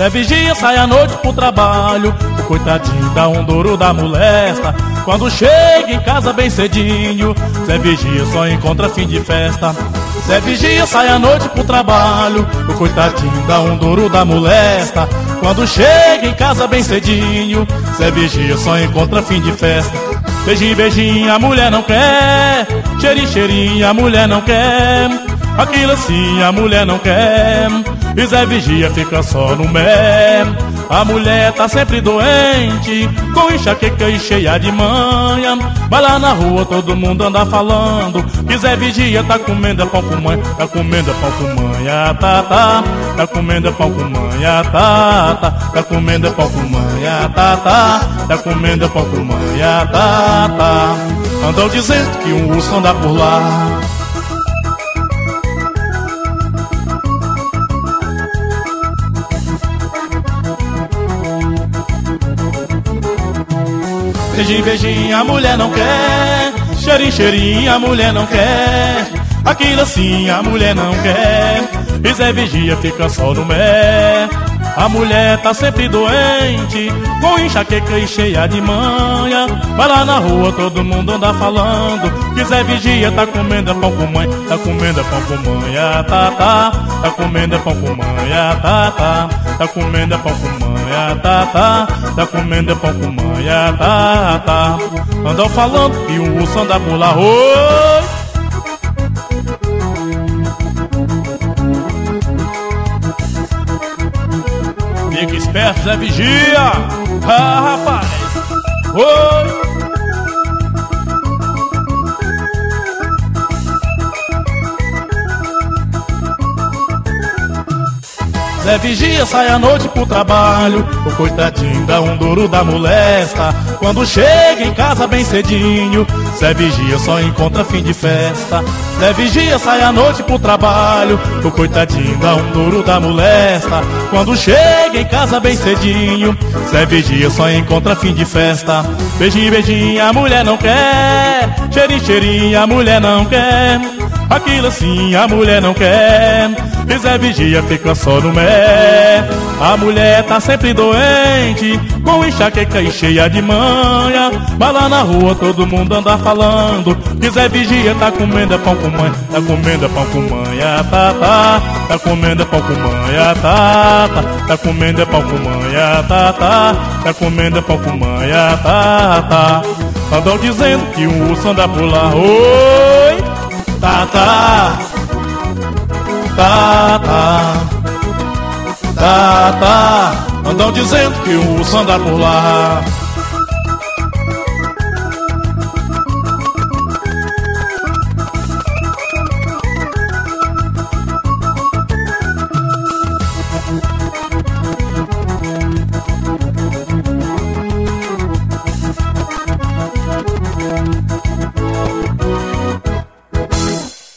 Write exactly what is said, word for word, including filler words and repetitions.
Zé Vigia sai à noite pro trabalho, o coitadinho dá um duro da molesta. Quando chega em casa bem cedinho, Zé Vigia só encontra fim de festa. Zé Vigia sai à noite pro trabalho, o coitadinho dá um duro da molesta. Quando chega em casa bem cedinho, Zé Vigia só encontra fim de festa. Beijinho, beijinho, a mulher não quer. Cheirinho, cheirinho, a mulher não quer. Aquilo assim a mulher não quer. E Zé Vigia fica só no mé. A mulher tá sempre doente, com enxaqueca e cheia de manha. Vai lá na rua todo mundo anda falando que Zé Vigia tá comendo pão com mãe. Tá comendo pão com manha, tá, tá. Tá comendo pão com manha, tá, tá. Tá comendo pão com manha, tá, tá. Tá comendo pão com manha, tá, tá. Andam dizendo que um urso anda por lá. Beijinho, beijinho, a mulher não quer. Cheirinho, cheirinho, a mulher não quer. Aquilo assim a mulher não quer. E Zé Vigia fica só no mé. A mulher tá sempre doente, com enxaqueca e cheia de manha. Vai lá na rua todo mundo anda falando que Zé Vigia tá comendo pão com mãe. Tá comendo pão com manha, tá, tá. Tá comendo pão com manha, tá, tá. Tá comendo pão com manha, tá, tá. Tá comendo pão com manha, tá, tá. Andam falando que um urso anda por lá. Oi! Fica esperto, Zé Vigia! Ah, rapaz! Oi! Zé Vigia sai à noite pro trabalho, o coitadinho dá um duro da molesta. Quando chega em casa bem cedinho, Zé Vigia só encontra fim de festa. Zé Vigia sai à noite pro trabalho, o coitadinho dá um duro da molesta. Quando chega em casa bem cedinho, Zé Vigia só encontra fim de festa. Beijinho, beijinho, a mulher não quer. Cheirinho, cheirinho, a mulher não quer. Aquilo assim a mulher não quer. E Zé Vigia fica só no mé. A mulher tá sempre doente, com enxaqueca e cheia de manha. Vai lá na rua todo mundo anda falando que Zé Vigia tá comendo pão com mãe. Tá comendo pão com manha, tá, tá. Tá comendo pão com manha, tá, tá. Tá comendo pão com manha, tá, tá. Tá comendo pão com manha, tá, tá. Andam dizendo que um urso anda por lá. Oi! Tá, tá. Tá, tá. Tá, tá. Andam dizendo que o urso anda por lá.